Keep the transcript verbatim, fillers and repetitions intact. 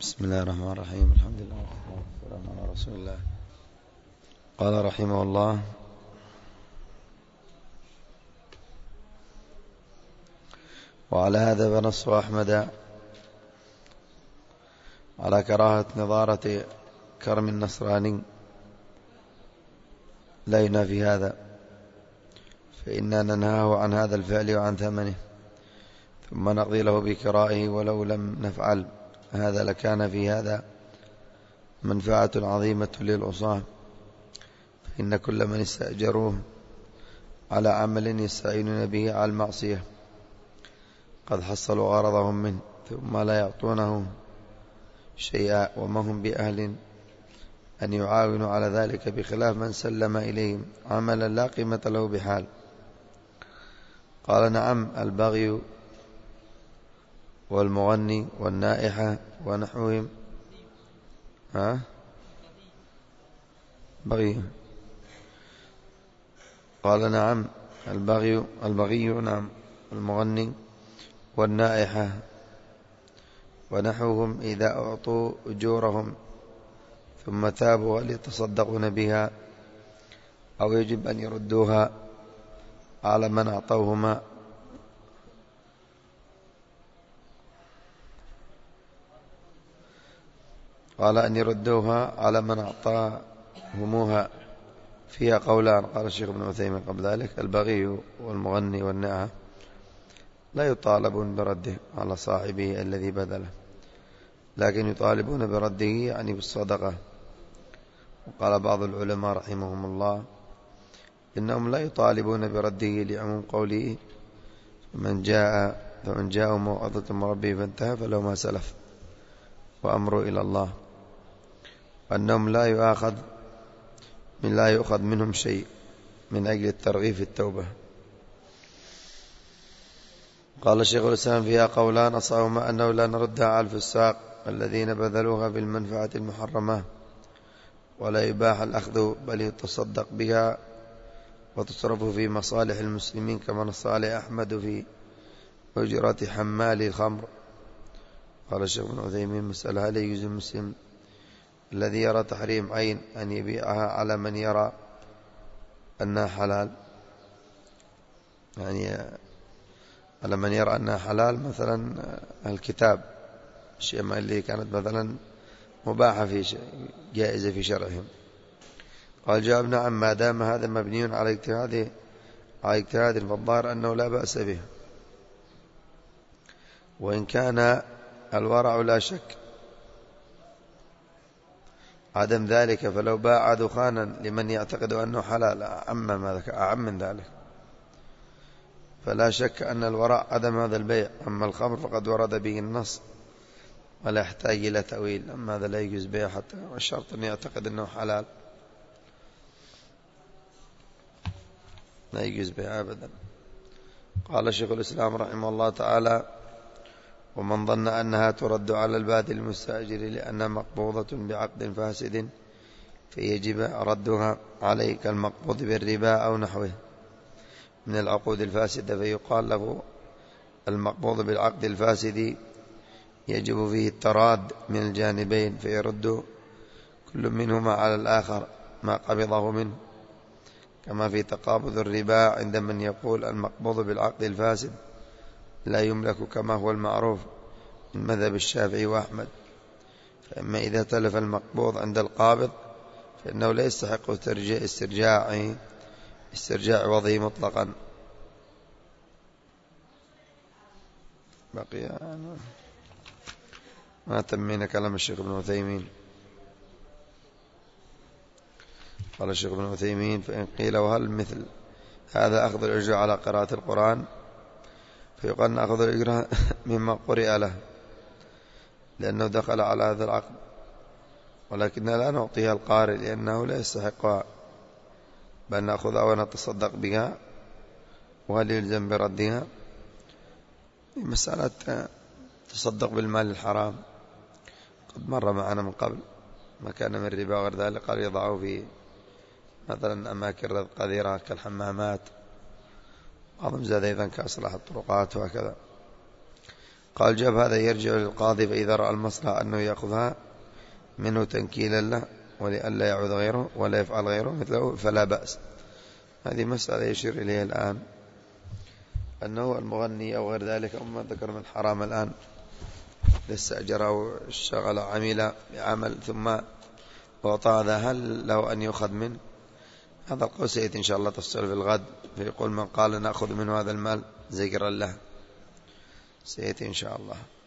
بسم الله الرحمن الرحيم. الحمد لله والصلاة والسلام على رسول الله. قال رحمه الله: وعلى هذا فنص أحمد على كراهة نظارة كرم النصراني لا ينافي هذا، فإننا ننهاه عن هذا الفعل وعن ثمنه، ثم نقضي له بكرائه، ولو لم نفعل هذا لكان في هذا منفعة عظيمة للعصاة، فإن كل من استأجروه على عمل يستعينون به على المعصية قد حصلوا غرضهم منه، ثم لا يعطونه شيئا، وما هم بأهل أن يعاونوا على ذلك، بخلاف من سلم إليهم عملا لا قيمة له بحال. قال: نعم، البغي والمغني والنائحة ونحوهم. ها بغي. قال: نعم، البغي البغي نعم، المغني والنائحة ونحوهم إذا أعطوا أجورهم ثم تابوا هل يتصدقون بها، أو يجب أن يردوها على من أعطوهما؟ قال: أن يردوها على من أعطاهموها، فيها قولان. قال الشيخ ابن عثيمين قبل ذلك: البغي والمغني والنائحة لا يطالبون برده على صاحبه الذي بذله، لكن يطالبون برده يعني بالصدقة. وقال بعض العلماء رحمهم الله: إنهم لا يطالبون برده لعموم قوله: فمن جاء فمن جاء موعظة من ربه فانتهى فله ما سلف وأمره إلى الله، وأنهم لا يؤاخذ من لا يؤخذ منهم شيء من أجل الترغيب في التوبة. قال الشيخ الإسلام: فيها قولان، أصحهما أنه لا نردها على الفساق الذين بذلوها بالمنفعة المحرمة، ولا يباح الأخذ، بل يتصدق بها وتصرف في مصالح المسلمين، كما نص عليه أحمد في أجرة حمال الخمر. قال الشيخ ابن عثيمين: مسألة: هل يجوز المسلم الذي يرى تحريم عين أن يبيعها على من يرى أنها حلال؟ يعني على من يرى أنها حلال، مثلا الكتاب، الشيء ما اللي كانت مثلا مباحة في شيء جائزة في شرعهم. قال: جواب: نعم، ما دام هذا مبني على اجتهاد على اجتهاد فالظاهر أنه لا بأس به، وإن كان الورع لا شك عدم ذلك، فلو باع دخانا لمن يعتقد أنه حلال أعم ما أعم من ذلك، فلا شك أن الورع عدم هذا البيع. أما الخمر فقد ورد به النص ولا يحتاج إلى تأويل، أما هذا لا يجوز بيع حتى والشرط أن يعتقد أنه حلال، لا يجوز بيع أبدا. قال الشيخ الإسلام رحمه الله تعالى: ومن ظن أنها ترد على البادل المستأجر لأنها مقبوضة بعقد فاسد فيجب ردها عليه، كالمقبوض بالربا أو نحوه من العقود الفاسدة، فيقال له المقبوض بالعقد الفاسد يجب فيه التراد من الجانبين، فيرد كل منهما على الآخر ما قبضه منه، كما في تقابض الربا عند من يقول المقبوض بالعقد الفاسد لا يملك، كما هو المعروف من مذهب الشافعي وأحمد. فأما إذا تلف المقبوض عند القابض فإنه لا يستحق استرجاعه استرجاع وضعه مطلقا. بقي ما تمينا كلام الشيخ ابن عثيمين. قال الشيخ ابن عثيمين: فإن قيل وهل مثل هذا أخذ الأجر على قراءة القرآن؟ فيقال نأخذ الأجر مما قرئ له لأنه دخل على هذا العقد، ولكننا لا نعطيها القارئ لأنه لا يستحقها، بل نأخذها ونتصدق بها. وهل يلزم بردها؟ مسألة تصدق بالمال الحرام قد مر معنا من قبل، ما كان من ربا غير ذلك، قال يضعه في مثلا أماكن رزق قذرة كالحمامات، بعضهم زاد أيضا كأصلاح الطرقات وهكذا. قال جاب هذا يرجع للقاضي فإذا رأى المصلحة أنه يأخذها منه تنكيلا له ولئلا يعود غيره ولا يفعل غيره مثله فلا بأس. هذه مسألة يشير إليها الآن أنه المغني أو غير ذلك أما ذكر من حرام الآن استأجر أو اشتغل عمل بعمل ثم وأعطى هذا هل له أن يؤخذ منه؟ هذا القول سيأتي إن شاء الله تفصيل في الغد. فيقول من قال نأخذ منه هذا المال زجرا له سيأتي إن شاء الله.